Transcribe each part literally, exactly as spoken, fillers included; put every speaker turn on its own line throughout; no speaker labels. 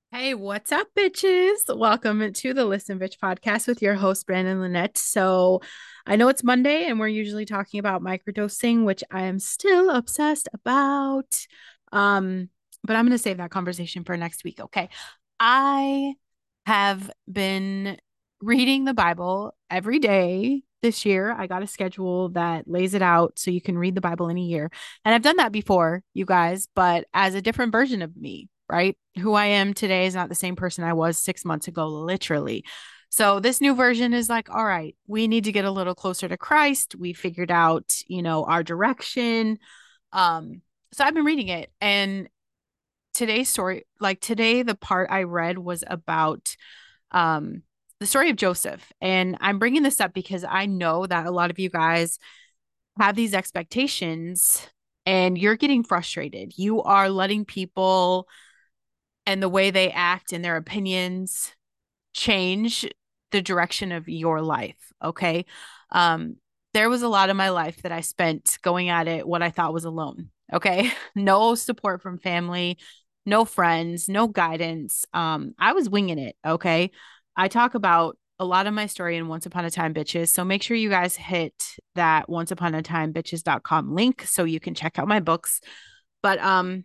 Hey, what's up, bitches? Welcome to the Listen Bitch podcast with your host, Brandon Lynette. So, I know it's Monday and we're usually talking about microdosing, which I am still obsessed about. Um, but I'm going to save that conversation for next week, okay? I have been reading the Bible every day this year. I got a schedule that lays it out so you can read the Bible in a year. And I've done that before, you guys, but as a different version of me, right? Who I am today is not the same person I was six months ago, literally. So this new version is like, all right, we need to get a little closer to Christ. We figured out, you know, our direction. Um, so I've been reading it, and today's story, like today, the part I read was about um the story of Joseph. And I'm bringing this up because I know that a lot of you guys have these expectations and you're getting frustrated. You are letting people and the way they act and their opinions change the direction of your life. Okay. Um, there was a lot of my life that I spent going at it what I thought was alone. Okay. No support from family, no friends, no guidance. Um, I was winging it. Okay. I talk about a lot of my story in Once Upon a Time Bitches. So make sure you guys hit that once upon a time bitches dot com link so you can check out my books. But um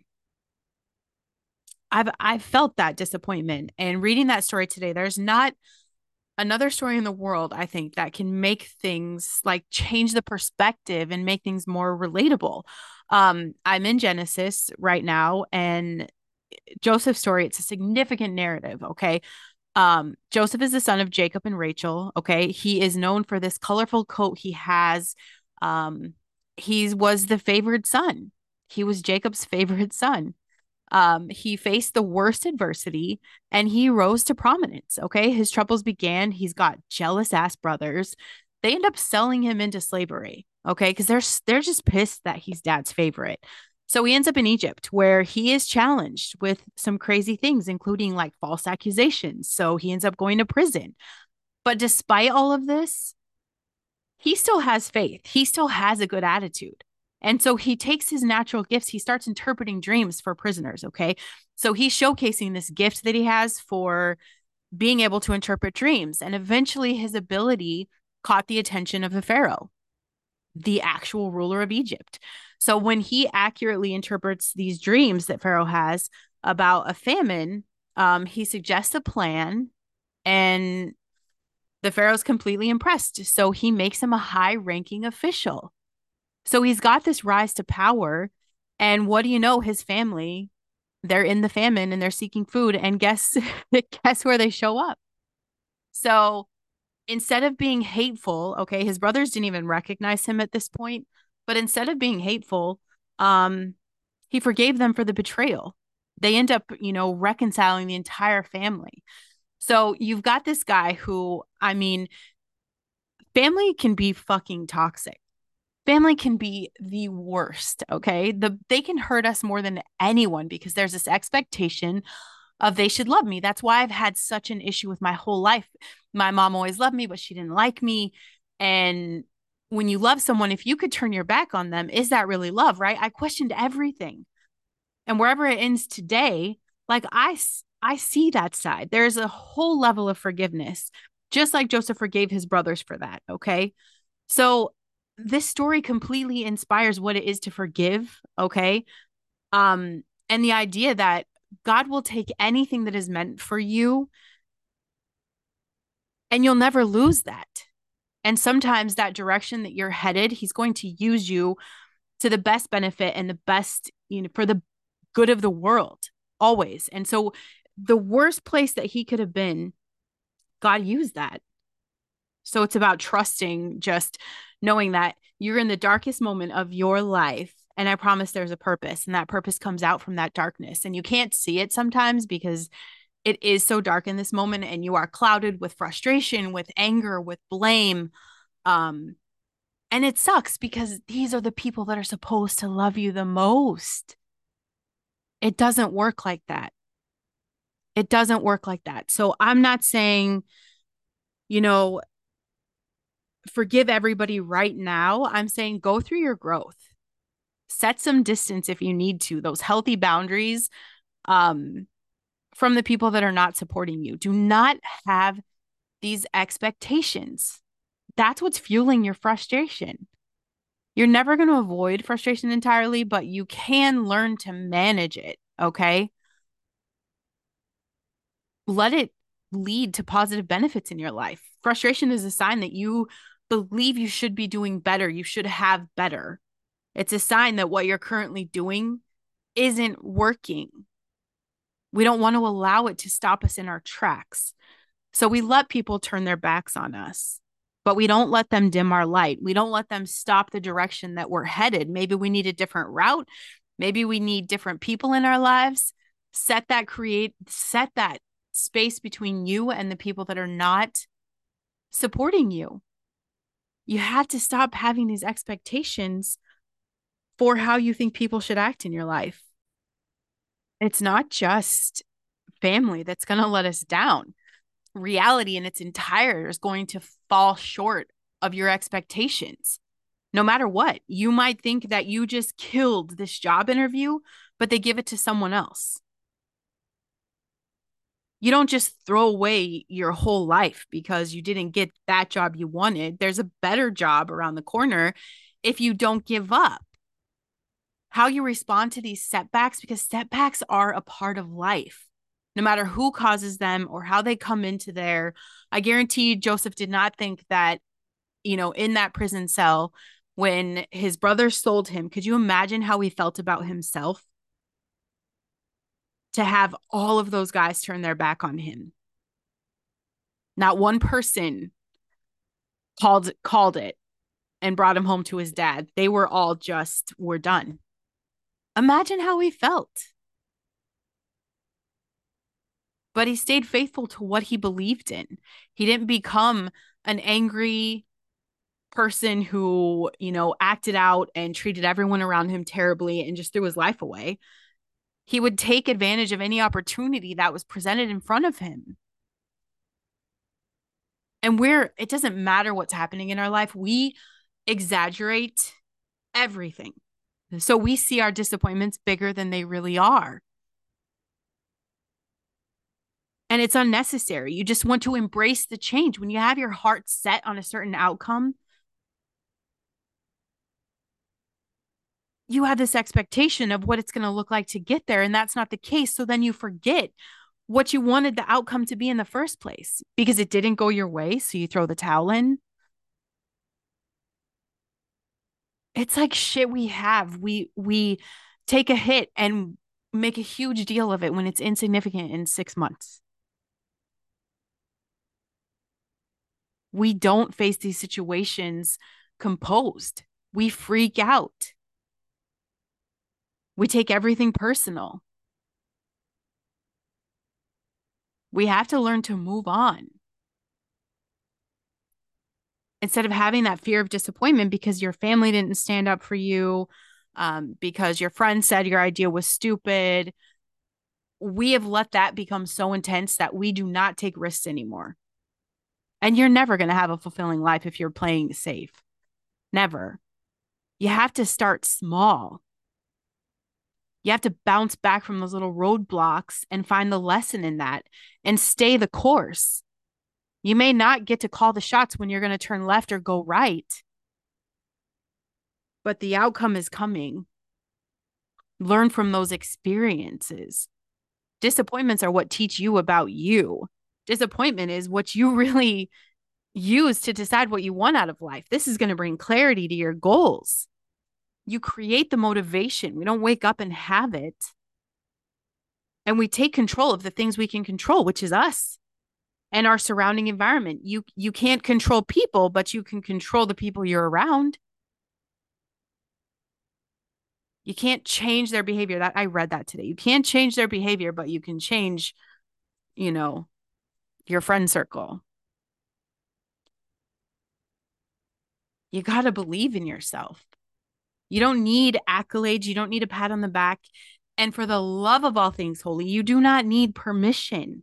I've I've felt that disappointment. And reading that story today, there's not another story in the world, I think, that can make things like change the perspective and make things more relatable. Um, I'm in Genesis right now, and Joseph's story, it's a significant narrative, okay? Um, Joseph is the son of Jacob and Rachel, okay? He is known for this colorful coat he has. Um, he was the favored son. He was Jacob's favorite son. Um, he faced the worst adversity and he rose to prominence. Okay. His troubles began. He's got jealous ass brothers. They end up selling him into slavery. Okay. Because they're they're just pissed that he's dad's favorite. So he ends up in Egypt where he is challenged with some crazy things, including like false accusations. So he ends up going to prison. But despite all of this, he still has faith. He still has a good attitude. And so he takes his natural gifts, he starts interpreting dreams for prisoners. Okay. So he's showcasing this gift that he has for being able to interpret dreams. And eventually his ability caught the attention of the Pharaoh, the actual ruler of Egypt. So when he accurately interprets these dreams that Pharaoh has about a famine, um, he suggests a plan, and the Pharaoh's completely impressed. So he makes him a high ranking official. So he's got this rise to power. And what do you know? His family, they're in the famine and they're seeking food. And guess guess where they show up? So instead of being hateful, okay, his brothers didn't even recognize him at this point, but instead of being hateful, um, he forgave them for the betrayal. They end up, you know, reconciling the entire family. So you've got this guy who, I mean, family can be fucking toxic. Family can be the worst, okay? The they can hurt us more than anyone because there's this expectation of they should love me. That's why I've had such an issue with my whole life. My mom always loved me, but she didn't like me. And when you love someone, if you could turn your back on them, is that really love, right? I questioned everything. And wherever it ends today, like I I see that side. There's a whole level of forgiveness, just like Joseph forgave his brothers for that, okay? So this story completely inspires what it is to forgive, okay? Um, and the idea that God will take anything that is meant for you and you'll never lose that. And sometimes that direction that you're headed, he's going to use you to the best benefit and the best, you know, for the good of the world, always. And so the worst place that he could have been, God used that. So it's about trusting, just knowing that you're in the darkest moment of your life. And I promise there's a purpose, and that purpose comes out from that darkness. And you can't see it sometimes because it is so dark in this moment, and you are clouded with frustration, with anger, with blame. Um, and it sucks because these are the people that are supposed to love you the most. It doesn't work like that. It doesn't work like that. So I'm not saying, you know, forgive everybody right now. I'm saying go through your growth. Set some distance if you need to. Those healthy boundaries um from the people that are not supporting you. Do not have these expectations. That's what's fueling your frustration. You're never going to avoid frustration entirely, but you can learn to manage it. Okay. Let it lead to positive benefits in your life. Frustration is a sign that you believe you should be doing better. You should have better. It's a sign that what you're currently doing isn't working. We don't want to allow it to stop us in our tracks. So we let people turn their backs on us, but we don't let them dim our light. We don't let them stop the direction that we're headed. Maybe we need a different route. Maybe we need different people in our lives. Set that create, set that space between you and the people that are not supporting you. You have to stop having these expectations for how you think people should act in your life. It's not just family that's going to let us down. Reality in its entirety is going to fall short of your expectations. No matter what, you might think that you just killed this job interview, but they give it to someone else. You don't just throw away your whole life because you didn't get that job you wanted. There's a better job around the corner if you don't give up. How you respond to these setbacks, because setbacks are a part of life, no matter who causes them or how they come into there. I guarantee Joseph did not think that, you know, in that prison cell when his brother sold him, could you imagine how he felt about himself? To have all of those guys turn their back on him. Not one person called called it and brought him home to his dad. They were all just, we're done. Imagine how he felt. But he stayed faithful to what he believed in. He didn't become an angry person who, you know, acted out and treated everyone around him terribly and just threw his life away. He would take advantage of any opportunity that was presented in front of him. And we're, it doesn't matter what's happening in our life. We exaggerate everything. So we see our disappointments bigger than they really are. And it's unnecessary. You just want to embrace the change. When you have your heart set on a certain outcome, you have this expectation of what it's going to look like to get there. And that's not the case. So then you forget what you wanted the outcome to be in the first place because it didn't go your way. So you throw the towel in. It's like shit we have. We, we take a hit and make a huge deal of it when it's insignificant in six months. We don't face these situations composed. We freak out. We take everything personal. We have to learn to move on. Instead of having that fear of disappointment because your family didn't stand up for you, um, because your friend said your idea was stupid, we have let that become so intense that we do not take risks anymore. And you're never going to have a fulfilling life if you're playing safe. Never. You have to start small. You have to bounce back from those little roadblocks and find the lesson in that and stay the course. You may not get to call the shots when you're going to turn left or go right, but the outcome is coming. Learn from those experiences. Disappointments are what teach you about you. Disappointment is what you really use to decide what you want out of life. This is going to bring clarity to your goals. You create the motivation. We don't wake up and have it. And we take control of the things we can control, which is us and our surrounding environment. You, you can't control people, but you can control the people you're around. You can't change their behavior. That I read that today. You can't change their behavior, but you can change, you know, your friend circle. You got to believe in yourself. You don't need accolades. You don't need a pat on the back. And for the love of all things holy, you do not need permission.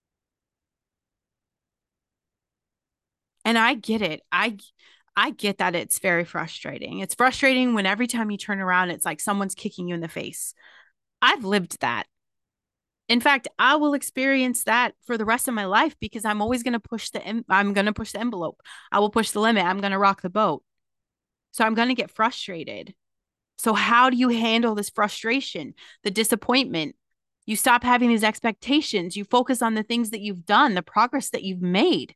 And I get it. I I get that it's very frustrating. It's frustrating when every time you turn around, it's like someone's kicking you in the face. I've lived that. In fact, I will experience that for the rest of my life because I'm always going to push the I'm going to push the envelope. I will push the limit. I'm going to rock the boat. So I'm going to get frustrated. So how do you handle this frustration, the disappointment? You stop having these expectations. You focus on the things that you've done, the progress that you've made.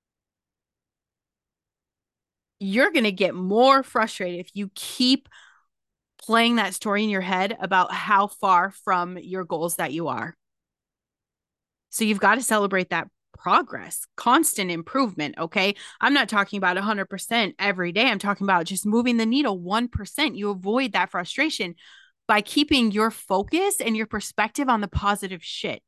You're going to get more frustrated if you keep playing that story in your head about how far from your goals that you are. So you've got to celebrate that progress, constant improvement. Okay. I'm not talking about one hundred percent every day. I'm talking about just moving the needle one percent. You avoid that frustration by keeping your focus and your perspective on the positive shit.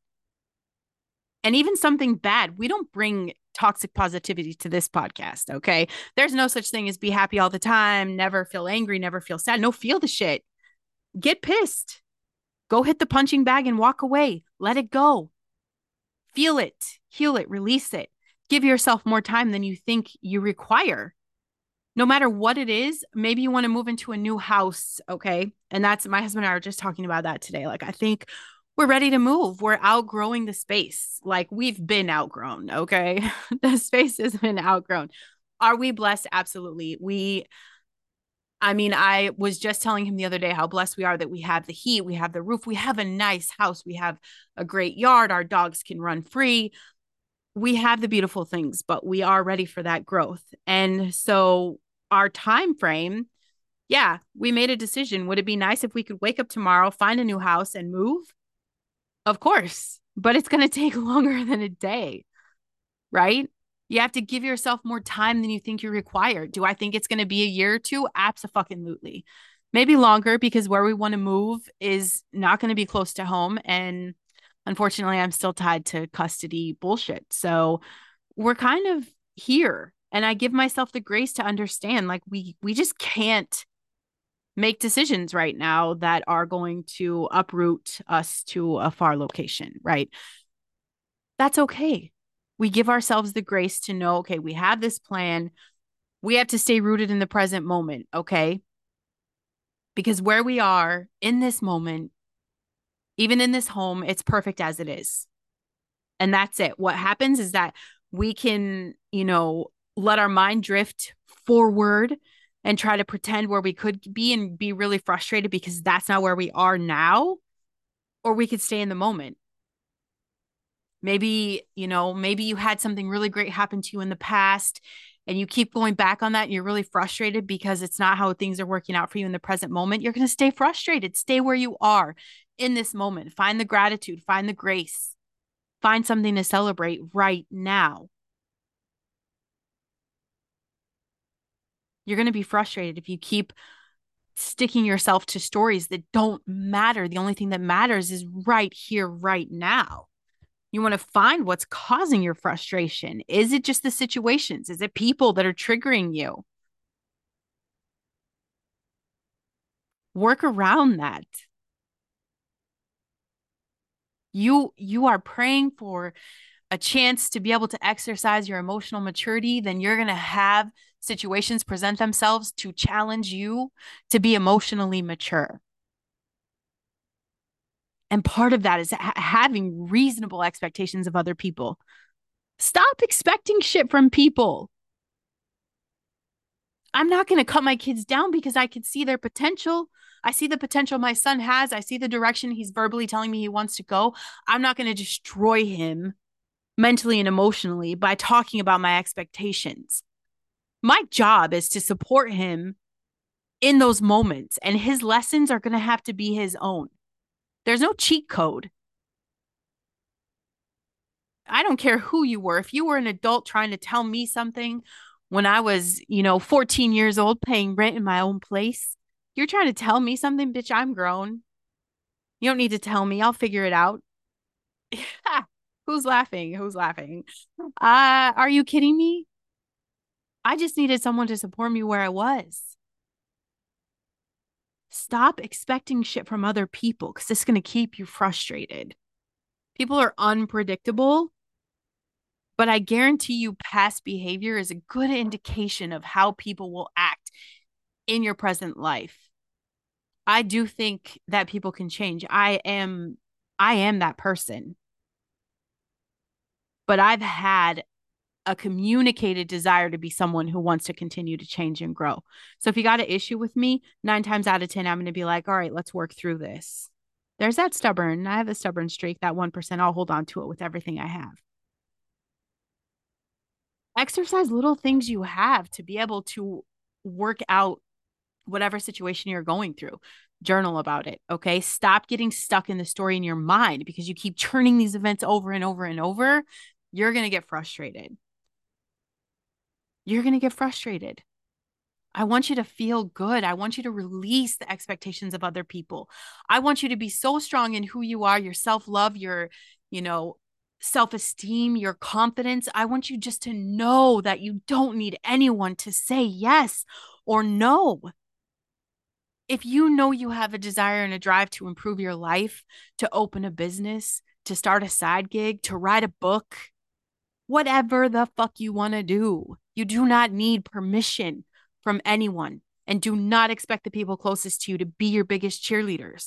And even something bad, we don't bring toxic positivity to this podcast. Okay. There's no such thing as be happy all the time, never feel angry, never feel sad. No, feel the shit. Get pissed. Go hit the punching bag and walk away. Let it go. Feel it, heal it, release it. Give yourself more time than you think you require. No matter what it is, maybe you want to move into a new house, okay? And that's my husband and I are just talking about that today. Like, I think we're ready to move. We're outgrowing the space. Like, we've been outgrown, okay? The space has been outgrown. Are we blessed? Absolutely. We, I mean, I was just telling him the other day how blessed we are that we have the heat, we have the roof, we have a nice house, we have a great yard, our dogs can run free. We have the beautiful things, but we are ready for that growth. And so our time frame, yeah, we made a decision. Would it be nice if we could wake up tomorrow, find a new house and move? Of course, but it's going to take longer than a day, right? You have to give yourself more time than you think you require. Do I think it's going to be a year or two? Absolutely. Maybe longer because where we want to move is not going to be close to home. And unfortunately, I'm still tied to custody bullshit. So we're kind of here. And I give myself the grace to understand like we we just can't make decisions right now that are going to uproot us to a far location, right? That's okay. We give ourselves the grace to know, okay, we have this plan. We have to stay rooted in the present moment, okay? Because where we are in this moment, even in this home, it's perfect as it is. And that's it. What happens is that we can, you know, let our mind drift forward and try to pretend where we could be and be really frustrated because that's not where we are now. Or we could stay in the moment. Maybe, you know, maybe you had something really great happen to you in the past and you keep going back on that and you're really frustrated because it's not how things are working out for you in the present moment. You're going to stay frustrated. Stay where you are in this moment. Find the gratitude, find the grace, find something to celebrate right now. You're going to be frustrated if you keep sticking yourself to stories that don't matter. The only thing that matters is right here, right now. You want to find what's causing your frustration. Is it just the situations? Is it people that are triggering you? Work around that. You you are praying for a chance to be able to exercise your emotional maturity, then you're going to have situations present themselves to challenge you to be emotionally mature. And part of that is ha- having reasonable expectations of other people. Stop expecting shit from people. I'm not going to cut my kids down because I can see their potential. I see the potential my son has. I see the direction he's verbally telling me he wants to go. I'm not going to destroy him mentally and emotionally by talking about my expectations. My job is to support him in those moments, and his lessons are going to have to be his own. There's no cheat code. I don't care who you were. If you were an adult trying to tell me something when I was, you know, fourteen years old paying rent in my own place, you're trying to tell me something, bitch, I'm grown. You don't need to tell me. I'll figure it out. Who's laughing? Who's laughing? Uh, are you kidding me? I just needed someone to support me where I was. Stop expecting shit from other people because it's going to keep you frustrated. People are unpredictable, but I guarantee you past behavior is a good indication of how people will act in your present life. I do think that people can change. I am I am that person. But I've had a communicated desire to be someone who wants to continue to change and grow. So if you got an issue with me, nine times out of ten, I'm going to be like, all right, let's work through this. There's that stubborn. I have a stubborn streak, that one percent. I'll hold on to it with everything I have. Exercise little things you have to be able to work out whatever situation you're going through. Journal about it. Okay. Stop getting stuck in the story in your mind because you keep churning these events over and over and over. You're going to get frustrated. You're going to get frustrated. I want you to feel good. I want you to release the expectations of other people. I want you to be so strong in who you are, your self-love, your, you know, self-esteem, your confidence. I want you just to know that you don't need anyone to say yes or no. If you know you have a desire and a drive to improve your life, to open a business, to start a side gig, to write a book, whatever the fuck you want to do, you do not need permission from anyone, and do not expect the people closest to you to be your biggest cheerleaders.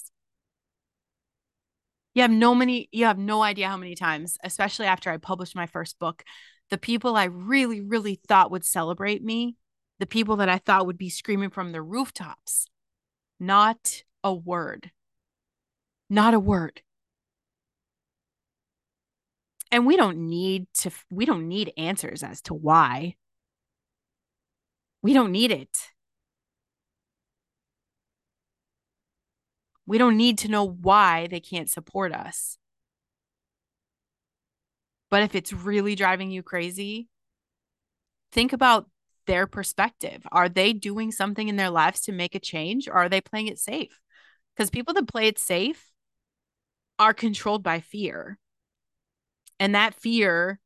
You have no many, you have no idea how many times, especially after I published my first book, the people I really, really thought would celebrate me, the people that I thought would be screaming from the rooftops, not a word. Not a word. And we don't need to, we don't need answers as to why. We don't need it. We don't need to know why they can't support us. But if it's really driving you crazy, think about their perspective. Are they doing something in their lives to make a change, or are they playing it safe? Because people that play it safe are controlled by fear. And that fear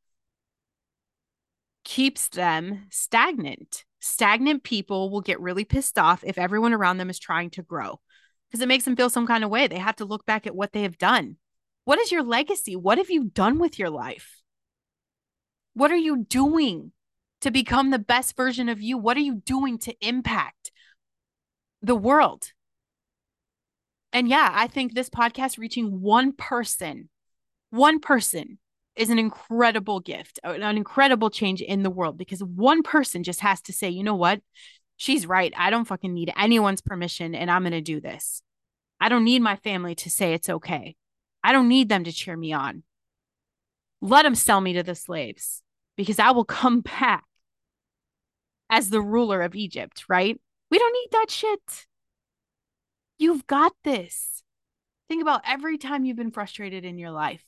keeps them stagnant. Stagnant people will get really pissed off if everyone around them is trying to grow because it makes them feel some kind of way. They have to look back at what they have done. What is your legacy? What have you done with your life? What are you doing to become the best version of you? What are you doing to impact the world? And yeah, I think this podcast reaching one person, one person is an incredible gift, an incredible change in the world, because one person just has to say, you know what? She's right. I don't fucking need anyone's permission, and I'm going to do this. I don't need my family to say it's okay. I don't need them to cheer me on. Let them sell me to the slaves, because I will come back as the ruler of Egypt, right? We don't need that shit. You've got this. Think about every time you've been frustrated in your life.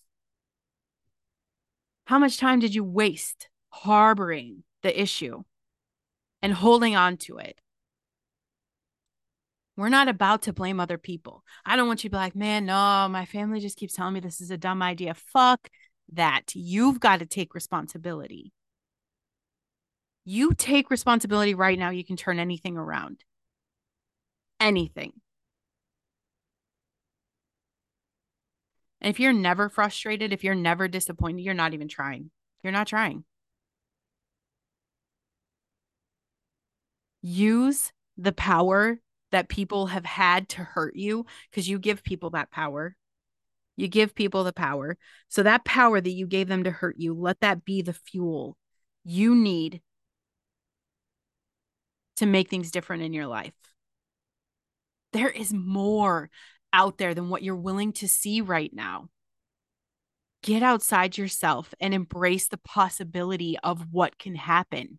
How much time did you waste harboring the issue and holding on to it? We're not about to blame other people. I don't want you to be like, man, no, my family just keeps telling me this is a dumb idea. Fuck that. You've got to take responsibility. You take responsibility right now. You can turn anything around. Anything. And if you're never frustrated, if you're never disappointed, you're not even trying. You're not trying. Use the power that people have had to hurt you, because you give people that power. You give people the power. So that power that you gave them to hurt you, let that be the fuel you need to make things different in your life. There is more out there than what you're willing to see right now. Get outside yourself and embrace the possibility of what can happen.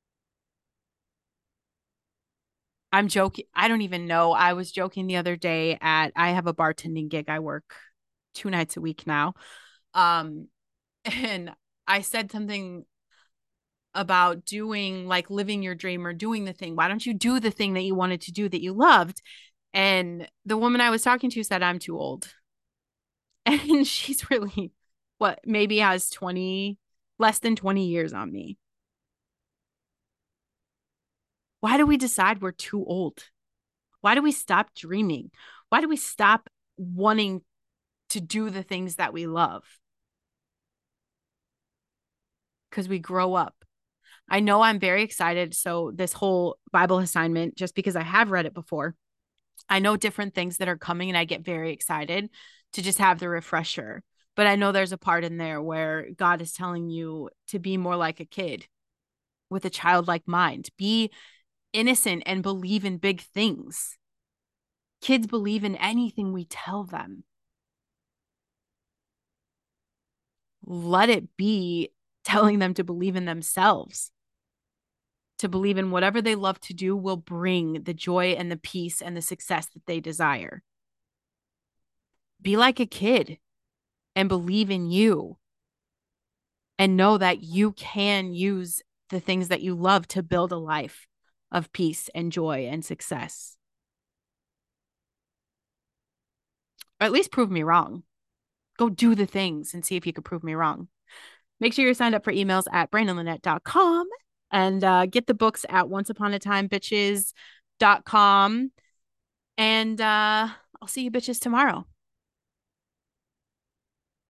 I'm joking. I don't even know. I was joking the other day at, I have a bartending gig. I work two nights a week now. Um, and I said something about doing, like, living your dream or doing the thing. Why don't you do the thing that you wanted to do that you loved? And the woman I was talking to said, I'm too old. And she's really, what, maybe has twenty, less than twenty years on me. Why do we decide we're too old? Why do we stop dreaming? Why do we stop wanting to do the things that we love? Because we grow up. I know I'm very excited. So this whole Bible assignment, just because I have read it before, I know different things that are coming and I get very excited. to just have the refresher. But I know there's a part in there where God is telling you to be more like a kid with a childlike mind. Be innocent and believe in big things. Kids believe in anything we tell them. Let it be telling them to believe in themselves, to believe in whatever they love to do will bring the joy and the peace and the success that they desire. Be like a kid and believe in you and know that you can use the things that you love to build a life of peace and joy and success. Or at least prove me wrong. Go do the things and see if you can prove me wrong. Make sure you're signed up for emails at brandon lynette dot com and uh, get the books at once upon a time bitches dot com. And uh, I'll see you bitches tomorrow.